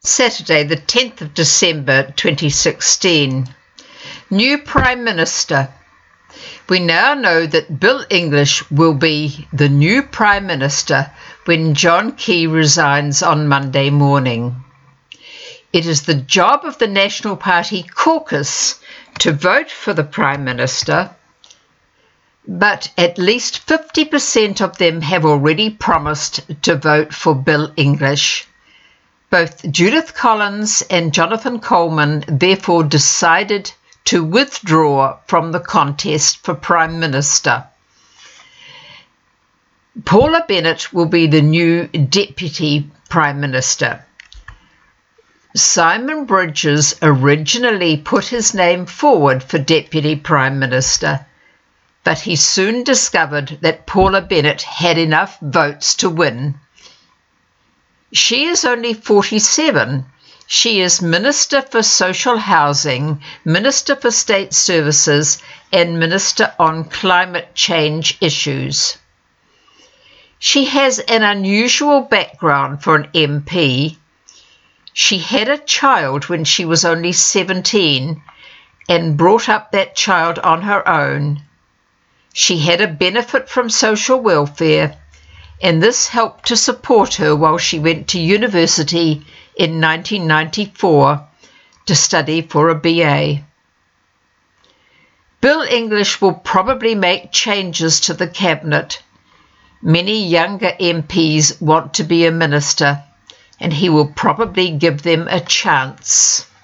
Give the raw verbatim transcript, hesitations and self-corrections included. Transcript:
Saturday, the tenth of December twenty sixteen. New Prime Minister. We now know that Bill English will be the new Prime Minister when John Key resigns on Monday morning. It is the job of the National Party caucus to vote for the Prime Minister, but at least fifty percent of them have already promised to vote for Bill English. Both Judith Collins and Jonathan Coleman therefore decided to withdraw from the contest for Prime Minister. Paula Bennett will be the new Deputy Prime Minister. Simon Bridges originally put his name forward for Deputy Prime Minister, but he soon discovered that Paula Bennett had enough votes to win. She is only forty-seven. She is Minister for Social Housing, Minister for State Services, and Minister on Climate Change Issues. She has an unusual background for an M P. She had a child when she was only seventeen and brought up that child on her own. She had a benefit from social welfare, and this helped to support her while she went to university in nineteen ninety-four to study for a B A. Bill English will probably make changes to the cabinet. Many younger M Ps want to be a minister, and he will probably give them a chance.